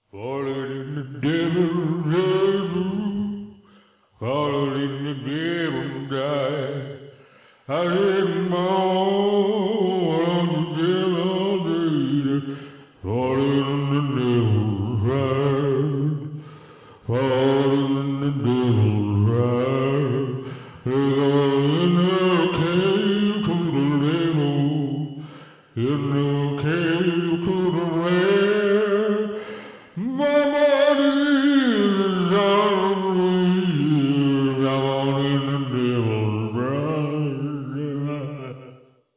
Falling in the devil's bedroom, falling in the devil's eye. I didn't know on the devil's day, falling in the devil's ride, falling in the devil's ride. In the cave to the devil, in the cave to the red. My body is on wheels, I'm on in the devil's bride.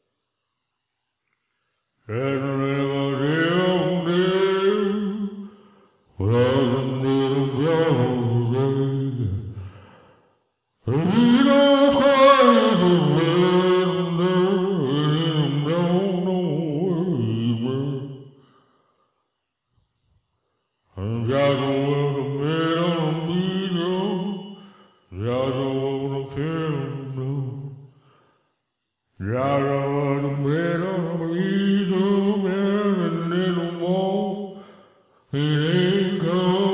And never devil, was a little devil there. Jesus Christ is there, and don't know where he's and Joshua was a man on a meter, Joshua was a kingdom. Joshua was a man on a meter, man, and little more, it ain't come.